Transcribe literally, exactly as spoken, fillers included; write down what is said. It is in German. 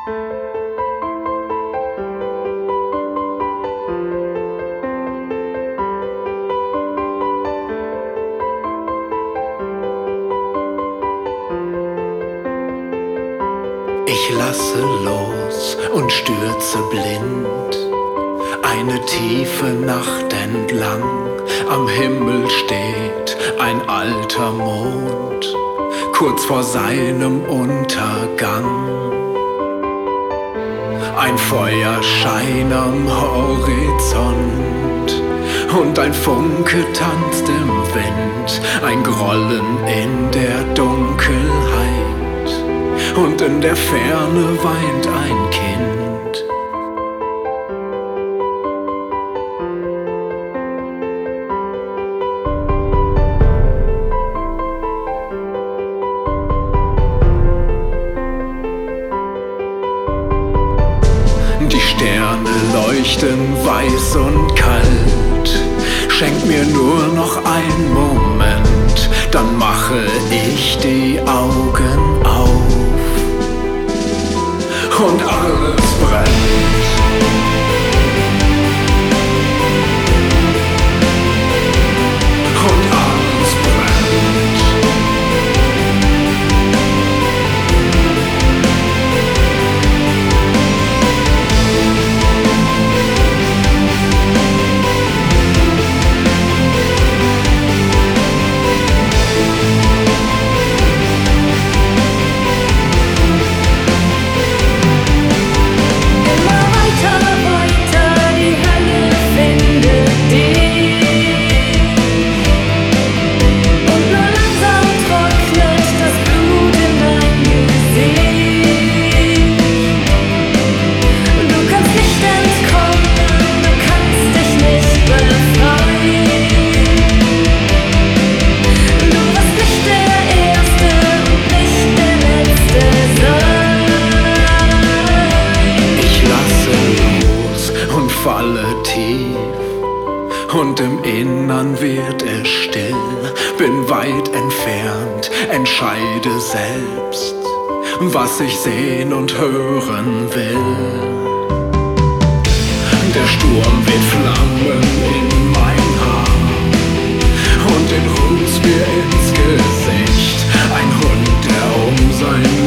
Ich lasse los und stürze blind eine tiefe Nacht entlang. Am Himmel steht ein alter Mond, kurz vor seinem Untergang. Ein Feuerschein am Horizont und ein Funke tanzt im Wind, ein Grollen in der Dunkelheit. Und in der Ferne weint ein Kind. Die Sterne leuchten weiß und kalt. Schenk mir nur noch einen Moment, dann mache ich die Augen auf. Und alles brennt. Und alles brennt. Falle tief und im Innern wird es still. Bin weit entfernt, entscheide selbst, was ich sehen und hören will. Der Sturm weht Flammen in mein Haar und den Ruß mir ins Gesicht. Ein Hund, der um sein